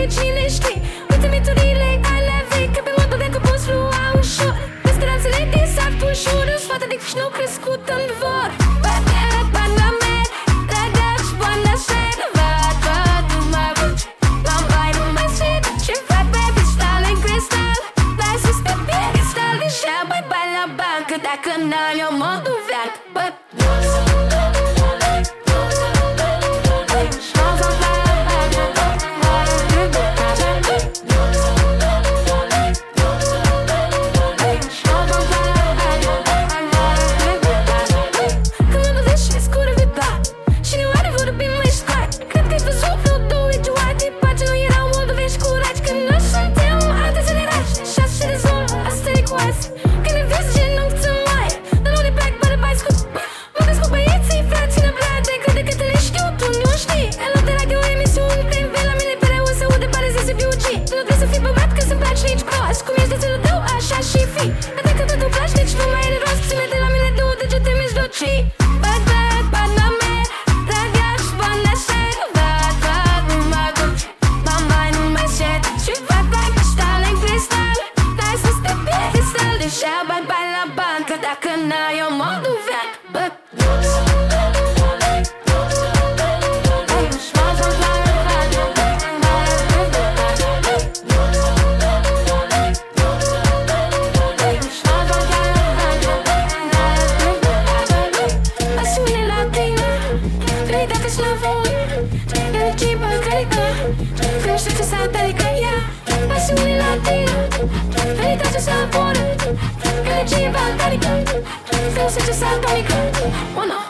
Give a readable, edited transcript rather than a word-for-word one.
cine știi. Uite miturile ale vechi, că pe modul de că poți lua ușor. Pe speranțele din sat ușor, îți fata de câști nou crescut în vor. Dacă n-am eu modul veac, bă. Când mă văd și scură vipa și nu are vor bi mai scurt. Cred că-i văzut vreo două idiote, pace nu erau moldovești curați. Când noi suntem atât de rași, șase de zonă, asta e cu azi. Când ne vezi gen nu ți mai, dar nu de plac, bă de bai scup. Mă cresc cu băieții, frații năbrate, crede că te le știu, tu nu știi. El nu te radio emisiuni, plin pe la mine, pe reu se aude, pare zi BUG. Tu nu trebuie să fii băbat, că să-mi placi nici prost. Cum ești de țelul tău, așa și fi. Atât că tu placi, deci nu mai are rost. Ține de la mine două degete mijlocii. Bad, bad, bad, la mer, radiaș, bani la șer. Bad, bad, nu mă duc, bani nu mai șed. Și fac bani, cristal în cristal. Dai să te pierd cristal, deja bani la bani. Că dacă n-ai eu modul veac, bă. Pasiune latina, veritate sapore, energie balcanica, frumusețe satanica. Oh no.